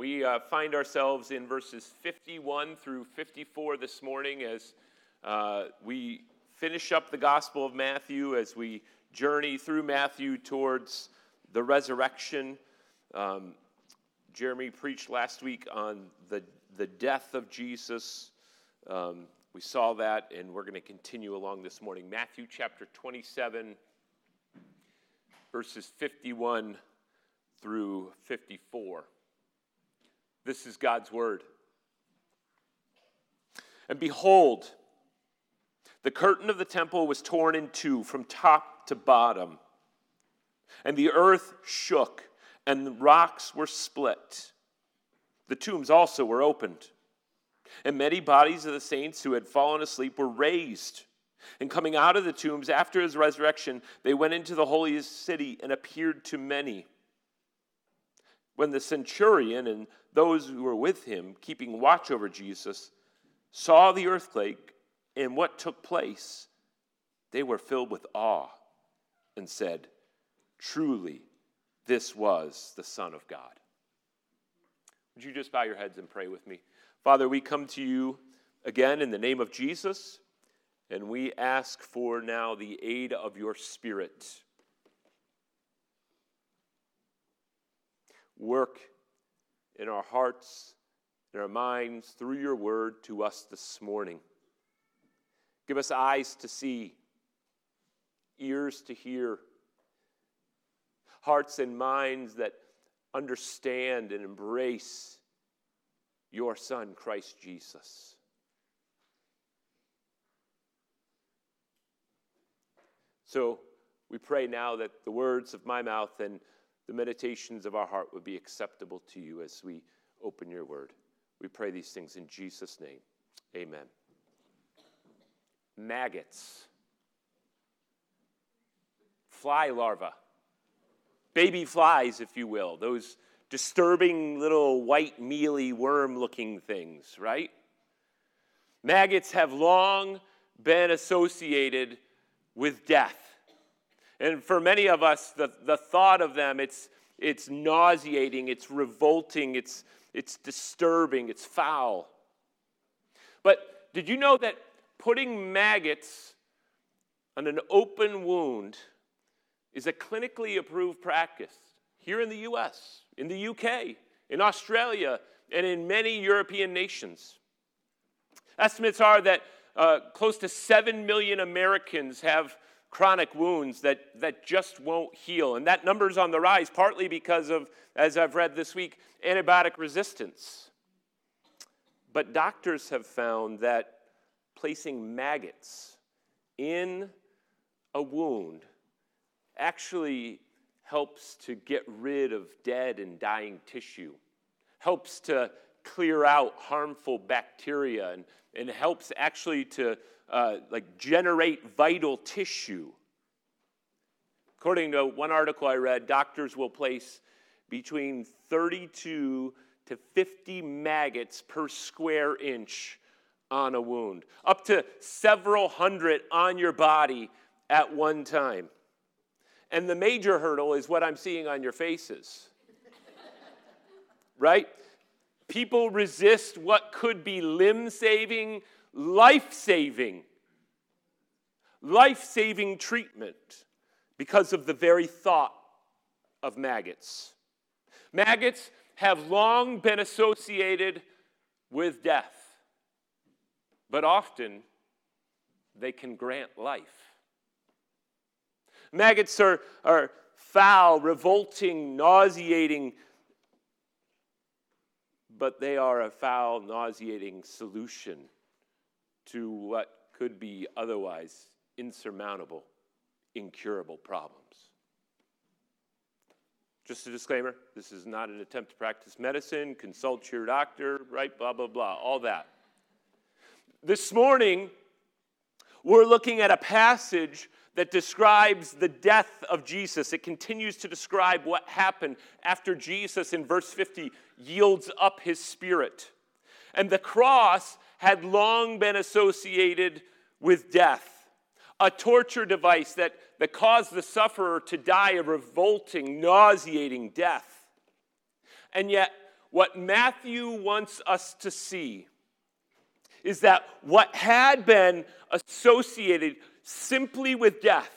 We find ourselves in verses 51 through 54 this morning as we finish up the Gospel of Matthew, as we journey through Matthew towards the resurrection. Jeremy preached last week on the death of Jesus. We saw that, and we're going to continue along this morning. Matthew chapter 27, verses 51 through 54. This is God's word. And behold, the curtain of the temple was torn in two from top to bottom, and the earth shook, and the rocks were split. The tombs also were opened, and many bodies of the saints who had fallen asleep were raised. And coming out of the tombs after his resurrection, they went into the holiest city and appeared to many. When the centurion and those who were with him, keeping watch over Jesus, saw the earthquake and what took place, they were filled with awe and said, "Truly, this was the Son of God." Would you just bow your heads and pray with me? Father, we come to you again in the name of Jesus, and we ask for now the aid of your Spirit. Work in our hearts, in our minds, through your word to us this morning. Give us eyes to see, ears to hear, hearts and minds that understand and embrace your Son, Christ Jesus. So we pray now that the words of my mouth and the meditations of our heart would be acceptable to you as we open your word. We pray these things in Jesus' name. Amen. Maggots. Fly larvae. Baby flies, if you will. Those disturbing little white, mealy, worm-looking things, right? Maggots have long been associated with death. And for many of us, the thought of them, it's nauseating, it's revolting, it's disturbing, it's foul. But did you know that putting maggots on an open wound is a clinically approved practice here in the U.S., in the U.K., in Australia, and in many European nations? Estimates are that close to 7 million Americans have chronic wounds that just won't heal. And that number's on the rise, partly because of, as I've read this week, antibiotic resistance. But doctors have found that placing maggots in a wound actually helps to get rid of dead and dying tissue, helps to clear out harmful bacteria, and helps actually to generate vital tissue. According to one article I read, doctors will place between 32 to 50 maggots per square inch on a wound, up to several hundred on your body at one time. And the major hurdle is what I'm seeing on your faces. Right? People resist what could be limb-saving, life-saving treatment because of the very thought of maggots. Maggots have long been associated with death, but often they can grant life. Maggots are foul, revolting, nauseating, but they are a foul, nauseating solution to what could be otherwise insurmountable, incurable problems. Just a disclaimer, this is not an attempt to practice medicine, consult your doctor, right, blah, blah, blah, all that. This morning, we're looking at a passage that describes the death of Jesus. It continues to describe what happened after Jesus, in verse 50, yields up his spirit. And the cross had long been associated with death, a torture device that caused the sufferer to die a revolting, nauseating death. And yet, what Matthew wants us to see is that what had been associated simply with death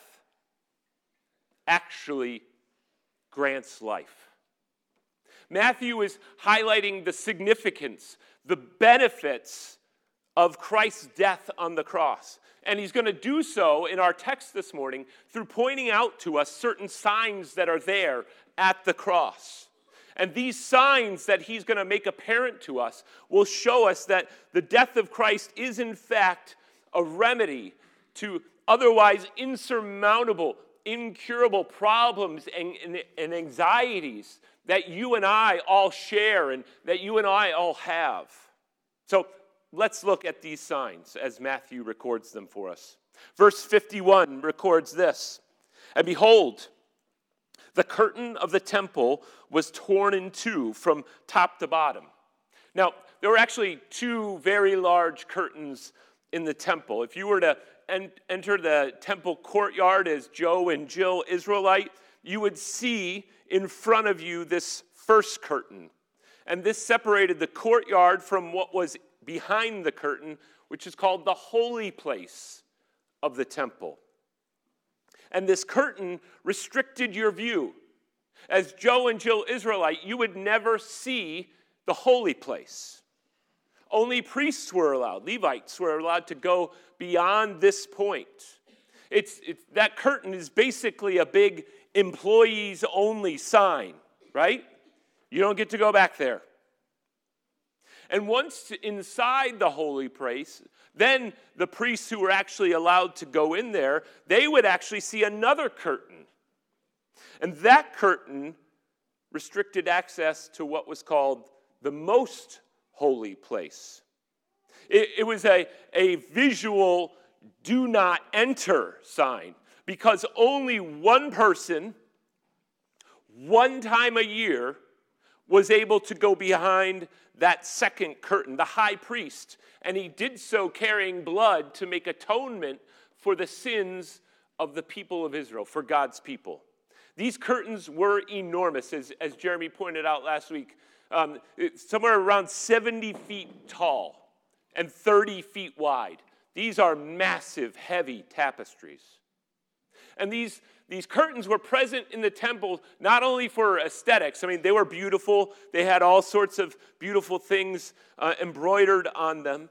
actually grants life. Matthew is highlighting the significance, the benefits of Christ's death on the cross. And he's going to do so in our text this morning through pointing out to us certain signs that are there at the cross. And these signs that he's going to make apparent to us will show us that the death of Christ is in fact a remedy to otherwise insurmountable, incurable problems and anxieties that you and I all share and that you and I all have. So let's look at these signs as Matthew records them for us. Verse 51 records this: "And behold, the curtain of the temple was torn in two from top to bottom." Now, there were actually two very large curtains in the temple. If you were to enter the temple courtyard as Joe and Jill Israelite, you would see in front of you this first curtain. And this separated the courtyard from what was behind the curtain, which is called the holy place of the temple. And this curtain restricted your view. As Joe and Jill Israelite, you would never see the holy place. Only priests were allowed. Levites were allowed to go beyond this point. That curtain is basically a big employees-only sign, right? You don't get to go back there. And once inside the holy place, then the priests who were actually allowed to go in there, they would actually see another curtain. And that curtain restricted access to what was called the most holy place. It was a visual do not enter sign, because only one person, one time a year, was able to go behind that second curtain, the high priest. And he did so carrying blood to make atonement for the sins of the people of Israel, for God's people. These curtains were enormous, as Jeremy pointed out last week. Somewhere around 70 feet tall and 30 feet wide. These are massive, heavy tapestries. And these curtains were present in the temple not only for aesthetics. I mean, they were beautiful. They had all sorts of beautiful things embroidered on them.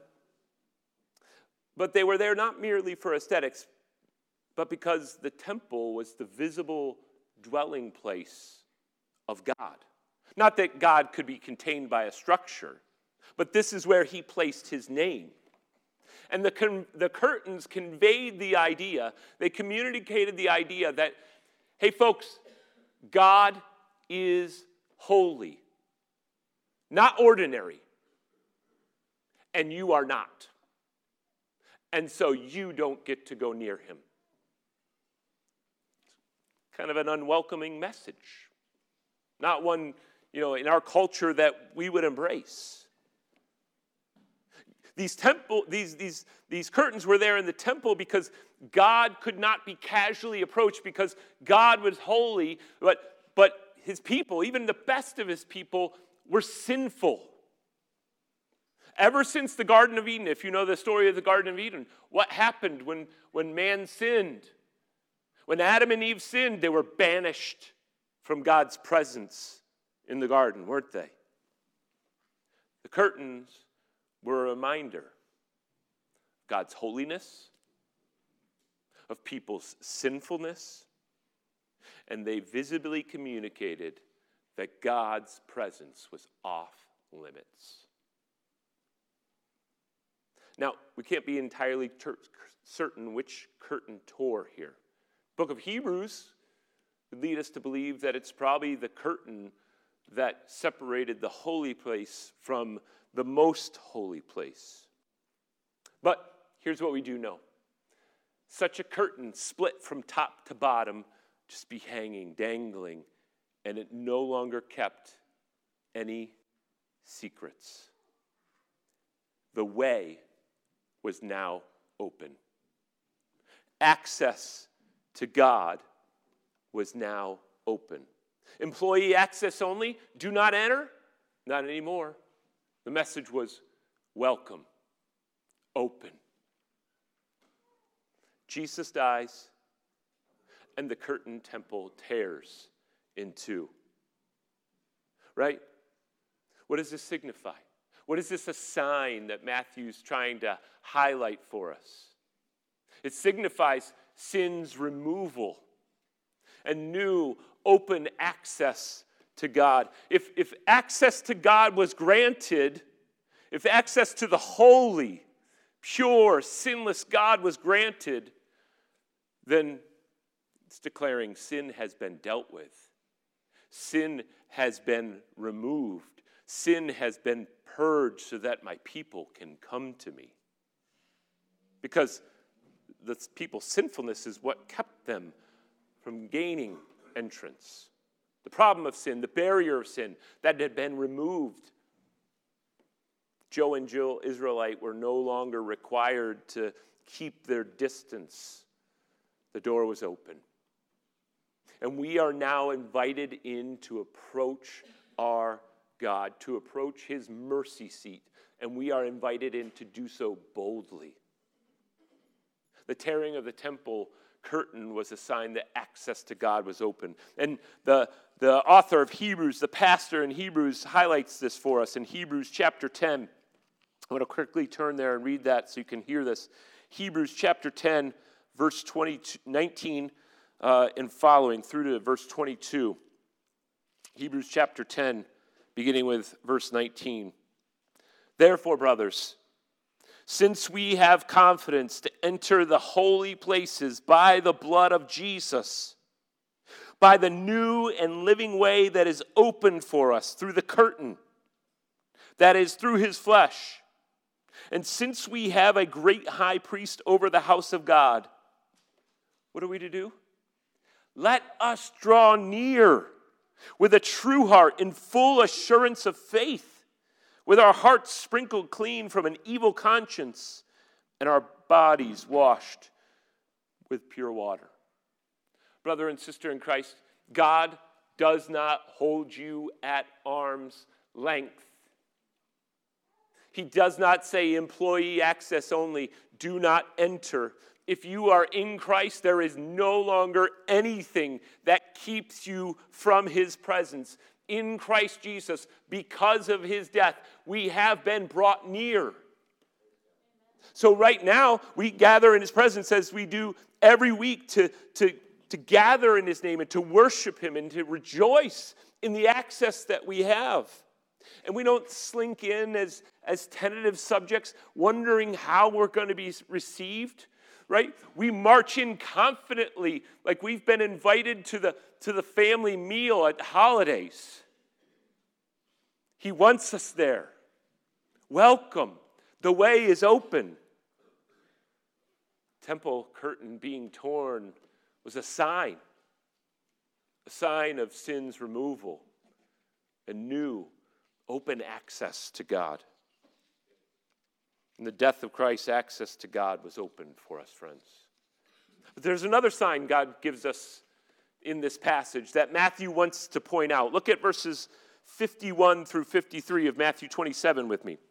But they were there not merely for aesthetics, but because the temple was the visible dwelling place of God. Not that God could be contained by a structure, but this is where he placed his name. And the curtains conveyed the idea, they communicated the idea that, hey folks, God is holy, not ordinary, and you are not. And so you don't get to go near him. Kind of an unwelcoming message. Not one, in our culture that we would embrace. These curtains were there in the temple because God could not be casually approached, because God was holy, but his people, even the best of his people, were sinful. Ever since the Garden of Eden, if you know the story of the Garden of Eden, what happened when man sinned? When Adam and Eve sinned, they were banished from God's presence in the garden, weren't they? The curtains were a reminder of God's holiness, of people's sinfulness, and they visibly communicated that God's presence was off limits. Now, we can't be entirely certain which curtain tore here. The book of Hebrews would lead us to believe that it's probably the curtain that separated the holy place from the most holy place. But here's what we do know. Such a curtain split from top to bottom, just be hanging, dangling, and it no longer kept any secrets. The way was now open. Access to God was now open. Employee access only, do not enter. Not anymore. The message was welcome, open. Jesus dies, and the curtain temple tears in two. Right? What does this signify? What is this a sign that Matthew's trying to highlight for us? It signifies sin's removal and new open access to God. If access to God was granted, if access to the holy, pure, sinless God was granted, then it's declaring sin has been dealt with. Sin has been removed. Sin has been purged so that my people can come to me. Because the people's sinfulness is what kept them from gaining entrance. The problem of sin, the barrier of sin, that had been removed. Joe and Jill Israelite were no longer required to keep their distance. The door was open. And we are now invited in to approach our God, to approach his mercy seat. And we are invited in to do so boldly. The tearing of the temple curtain was a sign that access to God was open. And the author of Hebrews, the pastor in Hebrews, highlights this for us in Hebrews chapter 10. I'm going to quickly turn there and read that so you can hear this. Hebrews chapter 10, verse 19 and following through to verse 22. Hebrews chapter 10, beginning with verse 19. Therefore, brothers, since we have confidence to enter the holy places by the blood of Jesus, by the new and living way that is opened for us through the curtain, that is through his flesh, and since we have a great high priest over the house of God, what are we to do? Let us draw near with a true heart in full assurance of faith, with our hearts sprinkled clean from an evil conscience and our bodies washed with pure water. Brother and sister in Christ, God does not hold you at arm's length. He does not say employee access only, do not enter. If you are in Christ, there is no longer anything that keeps you from his presence. In Christ Jesus, because of his death, we have been brought near. So right now, we gather in his presence as we do every week to gather in his name and to worship him and to rejoice in the access that we have. And we don't slink in as tentative subjects, wondering how we're going to be received. Right? We march in confidently, like we've been invited to the family meal at holidays. He wants us there. Welcome. The way is open. Temple curtain being torn was a sign of sin's removal, a new open access to God. In the death of Christ, access to God was opened for us, friends. But there's another sign God gives us in this passage that Matthew wants to point out. Look at verses 51 through 53 of Matthew 27 with me.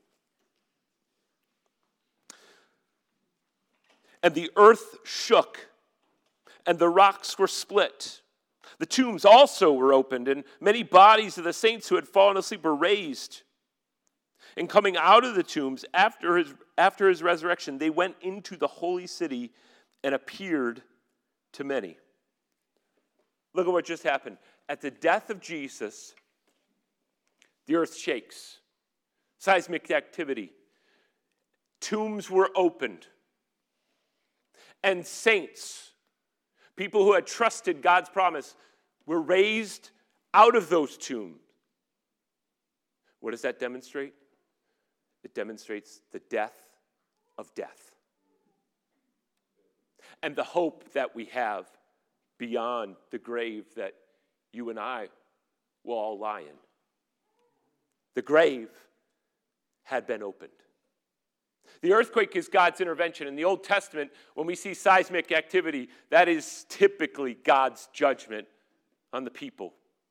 And the earth shook, and the rocks were split. The tombs also were opened, and many bodies of the saints who had fallen asleep were raised. And coming out of the tombs after his resurrection, they went into the holy city and appeared to many. Look at what just happened. At the death of Jesus, the earth shakes. Seismic activity. Tombs were opened. And saints, people who had trusted God's promise, were raised out of those tombs. What does that demonstrate? It demonstrates the death of death. And the hope that we have beyond the grave that you and I will all lie in. The grave had been opened. The earthquake is God's intervention. In the Old Testament, when we see seismic activity, that is typically God's judgment on the people.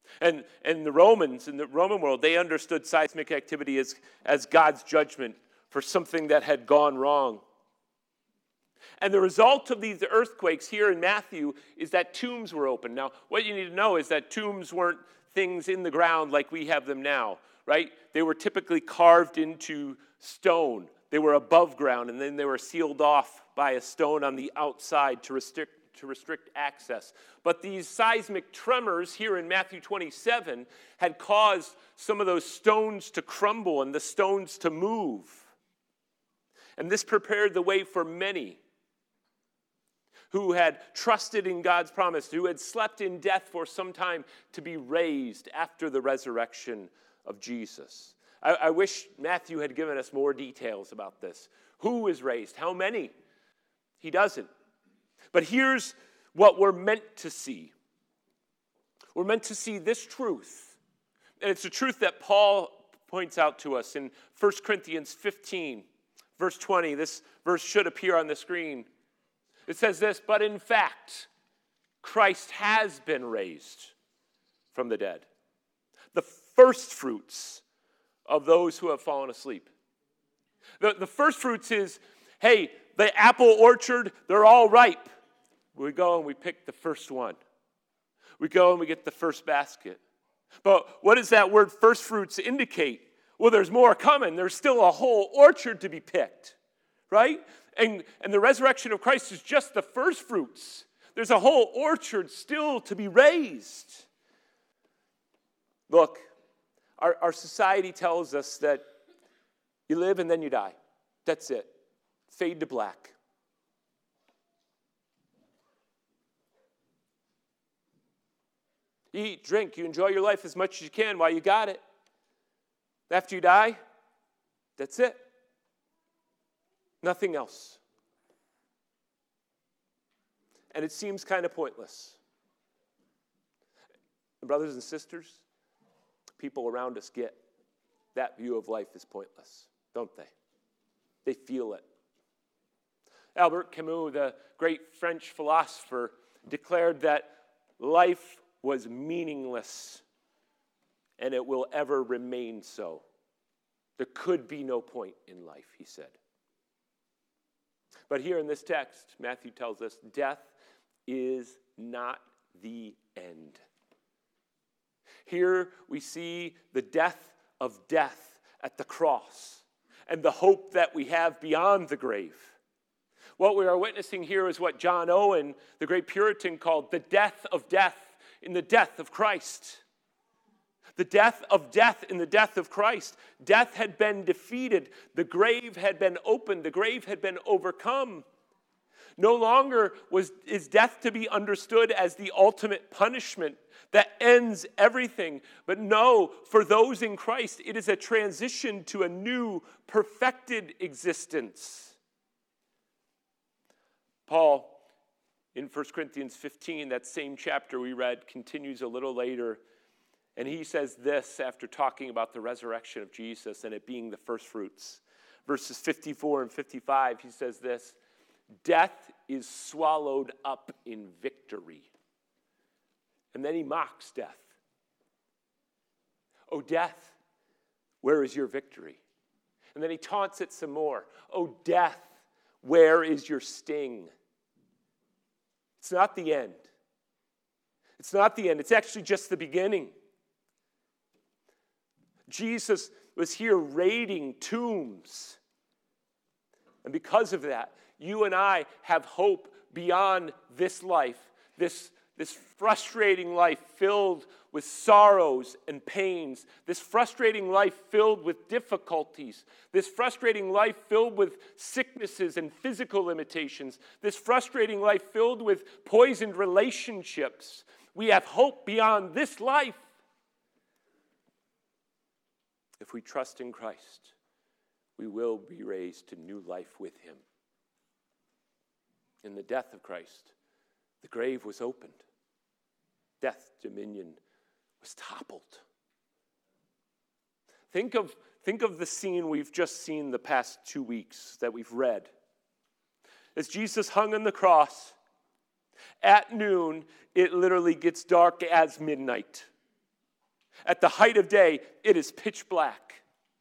And the Romans, in the Roman world, they understood seismic activity as God's judgment for something that had gone wrong. And the result of these earthquakes here in Matthew is that tombs were opened. Now, what you need to know is that tombs weren't things in the ground like we have them now, right? They were typically carved into stone. They were above ground, and then they were sealed off by a stone on the outside to restrict access. But these seismic tremors here in Matthew 27 had caused some of those stones to crumble and the stones to move. And this prepared the way for many who had trusted in God's promise, who had slept in death for some time, to be raised after the resurrection of Jesus. I wish Matthew had given us more details about this. Who was raised? How many? He doesn't. But here's what we're meant to see. We're meant to see this truth. And it's a truth that Paul points out to us in 1 Corinthians 15, verse 20. This verse should appear on the screen. It says this, but in fact, Christ has been raised from the dead, the first fruits of those who have fallen asleep. The first fruits is, hey, the apple orchard, they're all ripe. We go and we pick the first one. We go and we get the first basket. But what does that word first fruits indicate? Well, there's more coming. There's still a whole orchard to be picked, right? And the resurrection of Christ is just the first fruits. There's a whole orchard still to be raised. Look, our society tells us that you live and then you die. That's it. Fade to black. You eat, drink, you enjoy your life as much as you can while you got it. After you die, that's it. Nothing else. And it seems kind of pointless. And brothers and sisters, people around us get that view of life is pointless, don't they? They feel it. Albert Camus, the great French philosopher, declared that life was meaningless and it will ever remain so. There could be no point in life, he said. But here in this text, Matthew tells us death is not the end. Here we see the death of death at the cross and the hope that we have beyond the grave. What we are witnessing here is what John Owen, the great Puritan, called the death of death in the death of Christ. The death of death in the death of Christ. Death had been defeated. The grave had been opened. The grave had been overcome. No longer is death to be understood as the ultimate punishment that ends everything. But no, for those in Christ, it is a transition to a new, perfected existence. Paul, in 1 Corinthians 15, that same chapter we read, continues a little later. And he says this after talking about the resurrection of Jesus and it being the first fruits. Verses 54 and 55, he says this, death is swallowed up in victory. And then he mocks death. Oh, death, where is your victory? And then he taunts it some more. Oh, death, where is your sting? It's not the end. It's not the end. It's actually just the beginning. Jesus was here raiding tombs. And because of that, you and I have hope beyond this life, this frustrating life filled with sorrows and pains, this frustrating life filled with difficulties, this frustrating life filled with sicknesses and physical limitations, this frustrating life filled with poisoned relationships. We have hope beyond this life. If we trust in Christ, we will be raised to new life with him. In the death of Christ, the grave was opened. Death's dominion was toppled. Think of the scene we've just seen the past 2 weeks that we've read. As Jesus hung on the cross, at noon, it literally gets dark as midnight. At the height of day, it is pitch black.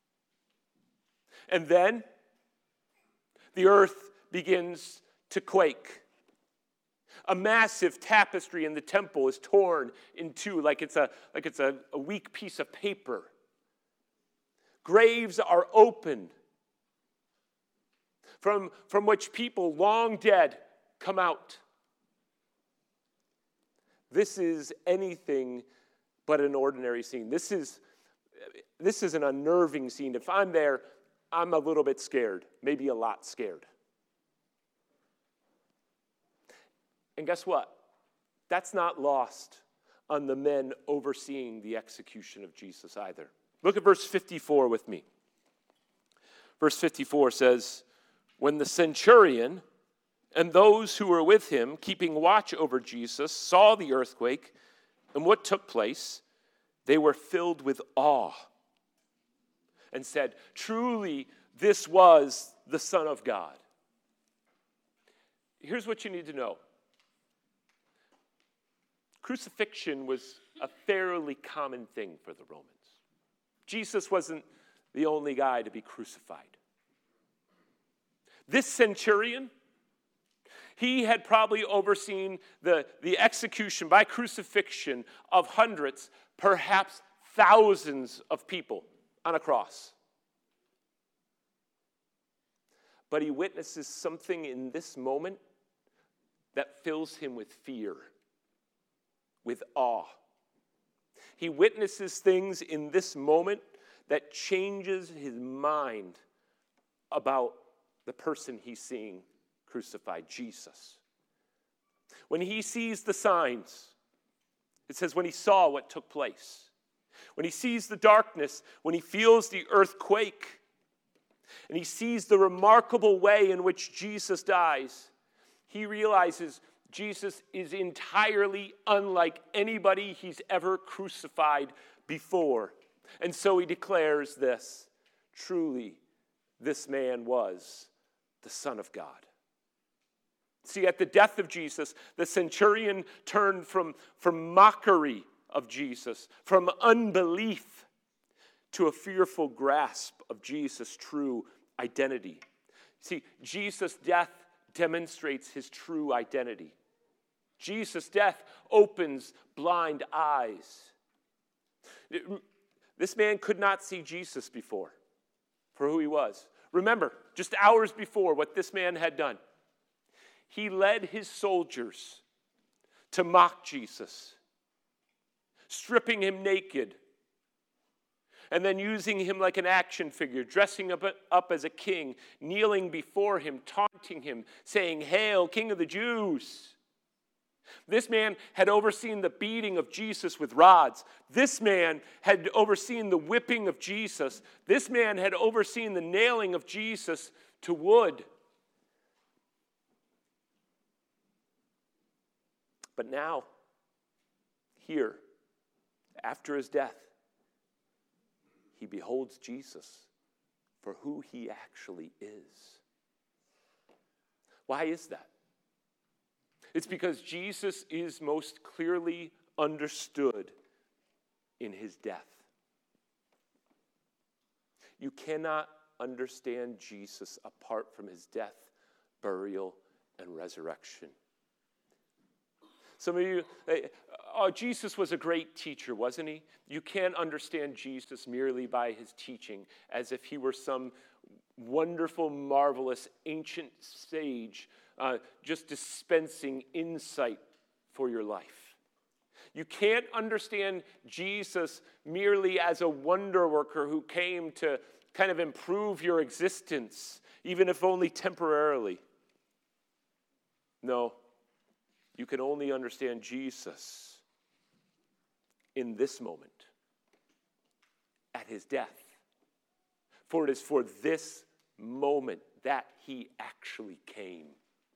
And then the earth begins to quake. A massive tapestry in the temple is torn in two like it's a weak piece of paper. Graves are opened from which people long dead come out. This is anything but an ordinary scene. This is an unnerving scene. If I'm there, I'm a little bit scared, maybe a lot scared. And guess what? That's not lost on the men overseeing the execution of Jesus either. Look at verse 54 with me. Verse 54 says, when the centurion and those who were with him, keeping watch over Jesus, saw the earthquake and what took place, they were filled with awe and said, truly, this was the Son of God. Here's what you need to know. Crucifixion was a fairly common thing for the Romans. Jesus wasn't the only guy to be crucified. This centurion, he had probably overseen the execution by crucifixion of hundreds, perhaps thousands of people on a cross. But he witnesses something in this moment that fills him with fear, with awe. He witnesses things in this moment that changes his mind about the person he's seeing crucified, Jesus. When he sees the signs, it says when he saw what took place. When he sees the darkness, when he feels the earthquake, and he sees the remarkable way in which Jesus dies, he realizes Jesus is entirely unlike anybody he's ever crucified before. And so he declares this, truly, this man was the Son of God. See, at the death of Jesus, the centurion turned from mockery of Jesus, from unbelief, to a fearful grasp of Jesus' true identity. See, Jesus' death demonstrates his true identity. Jesus' death opens blind eyes. This man could not see Jesus before for who he was. Remember, just hours before, what this man had done. He led his soldiers to mock Jesus, stripping him naked, and then using him like an action figure, dressing up as a king, kneeling before him, taunting him, saying, "Hail, King of the Jews." This man had overseen the beating of Jesus with rods. This man had overseen the whipping of Jesus. This man had overseen the nailing of Jesus to wood. But now, here, after his death, he beholds Jesus for who he actually is. Why is that? It's because Jesus is most clearly understood in his death. You cannot understand Jesus apart from his death, burial, and resurrection. Some of you, Jesus was a great teacher, wasn't he? You can't understand Jesus merely by his teaching, as if he were some wonderful, marvelous, ancient sage just dispensing insight for your life. You can't understand Jesus merely as a wonder worker who came to kind of improve your existence, even if only temporarily. No. You can only understand Jesus in this moment, at his death. For it is for this moment that he actually came.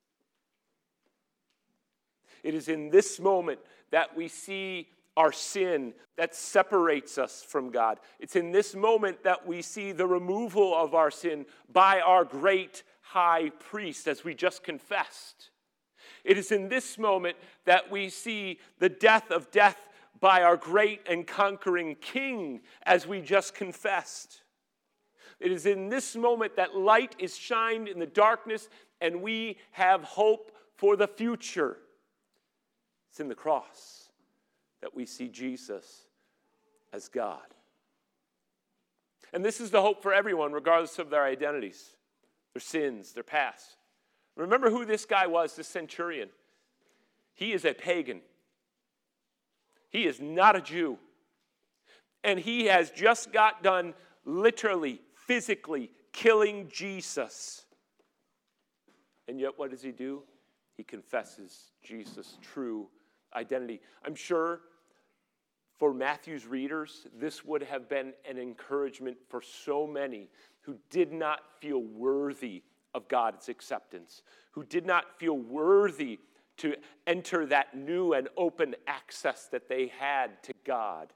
It is in this moment that we see our sin that separates us from God. It's in this moment that we see the removal of our sin by our great high priest, as we just confessed. It is in this moment that we see the death of death by our great and conquering King, as we just confessed. It is in this moment that light is shined in the darkness, and we have hope for the future. It's in the cross that we see Jesus as God. And this is the hope for everyone, regardless of their identities, their sins, their past. Remember who this guy was, this centurion. He is a pagan. He is not a Jew. And he has just got done literally, physically killing Jesus. And yet what does he do? He confesses Jesus' true identity. I'm sure for Matthew's readers, this would have been an encouragement for so many who did not feel worthy of God's acceptance, who did not feel worthy to enter that new and open access that they had to God.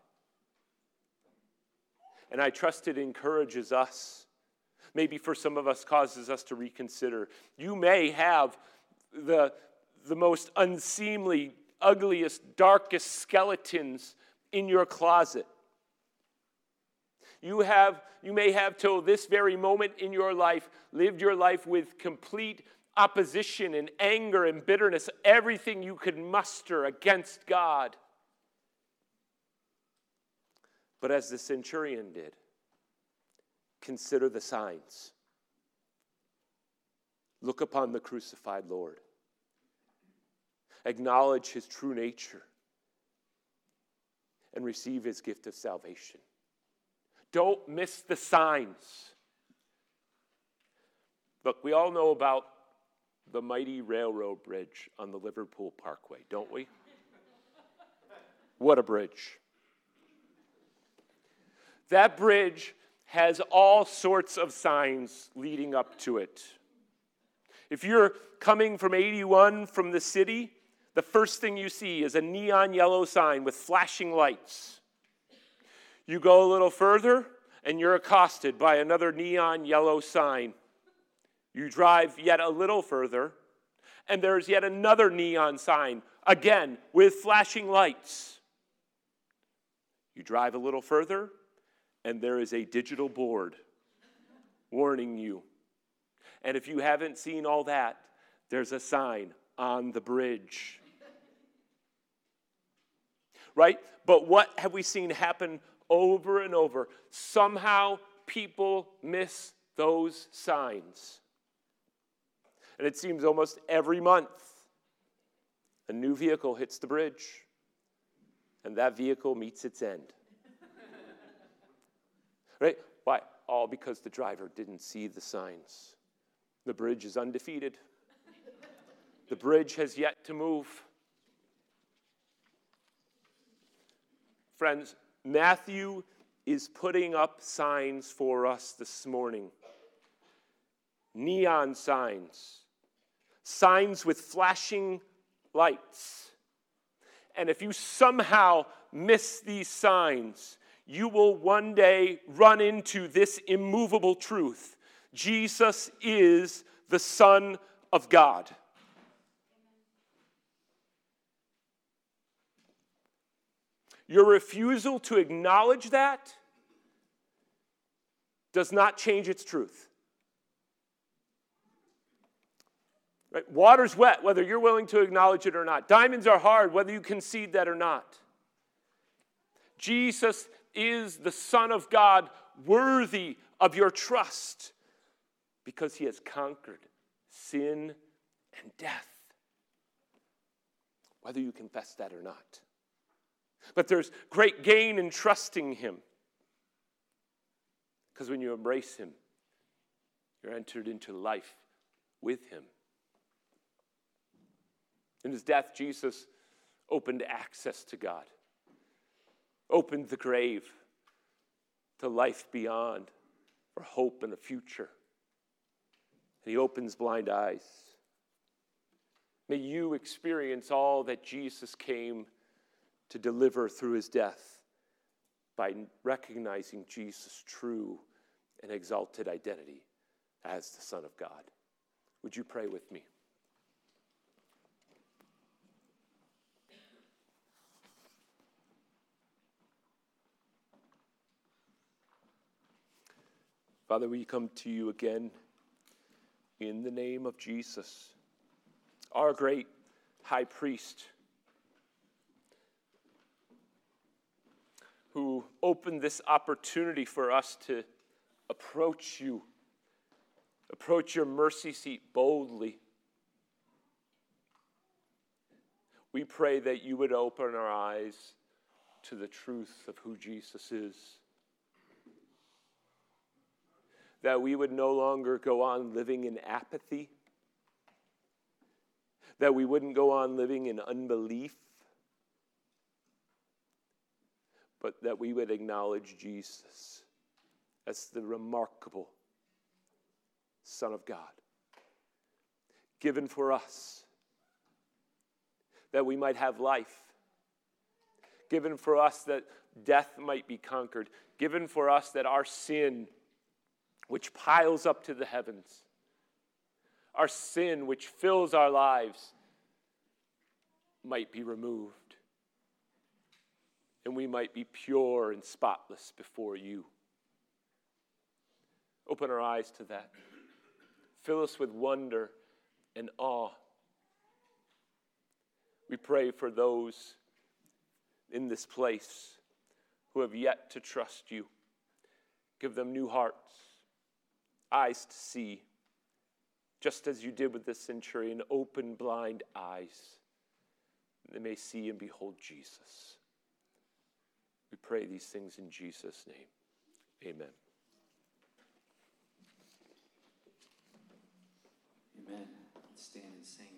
And I trust it encourages us. Maybe for some of us causes us to reconsider. You may have the most unseemly, ugliest, darkest skeletons in your closet. You may have till this very moment in your life lived your life with complete opposition and anger and bitterness, everything you could muster against God. But as the centurion did, consider the signs. Look upon the crucified Lord. Acknowledge his true nature and receive his gift of salvation. Don't miss the signs. Look, we all know about the mighty railroad bridge on the Liverpool Parkway, don't we? What a bridge. That bridge has all sorts of signs leading up to it. If you're coming from 81 from the city, the first thing you see is a neon yellow sign with flashing lights. You go a little further, and you're accosted by another neon yellow sign. You drive yet a little further, and there's yet another neon sign, again, with flashing lights. You drive a little further, and there is a digital board warning you. And if you haven't seen all that, there's a sign on the bridge. Right? But what have we seen happen over and over? Somehow people miss those signs. And it seems almost every month a new vehicle hits the bridge, and that vehicle meets its end. Right? Why? All because the driver didn't see the signs. The bridge is undefeated. The bridge has yet to move. Friends, Matthew is putting up signs for us this morning. Neon signs. Signs with flashing lights. And if you somehow miss these signs, you will one day run into this immovable truth. Jesus is the Son of God. Your refusal to acknowledge that does not change its truth. Right? Water's wet, whether you're willing to acknowledge it or not. Diamonds are hard, whether you concede that or not. Jesus is the Son of God, worthy of your trust, because he has conquered sin and death, whether you confess that or not. But there's great gain in trusting him, because when you embrace him, you're entered into life with him. In his death, Jesus opened access to God, opened the grave to life beyond, for hope and a future. And he opens blind eyes. May you experience all that Jesus came to deliver through his death by recognizing Jesus' true and exalted identity as the Son of God. Would you pray with me? Father, we come to you again in the name of Jesus, our great high priest, who opened this opportunity for us to approach you, approach your mercy seat boldly. We pray that you would open our eyes to the truth of who Jesus is, that we would no longer go on living in apathy, that we wouldn't go on living in unbelief, but that we would acknowledge Jesus as the remarkable Son of God, given for us, that we might have life, given for us that death might be conquered, given for us that our sin, which piles up to the heavens, our sin which fills our lives, might be removed, and we might be pure and spotless before you. Open our eyes to that. Fill us with wonder and awe. We pray for those in this place who have yet to trust you. Give them new hearts, eyes to see, just as you did with the centurion. Open blind eyes, they may see and behold Jesus. We pray these things in Jesus' name. Amen. Amen. Let's stand and sing.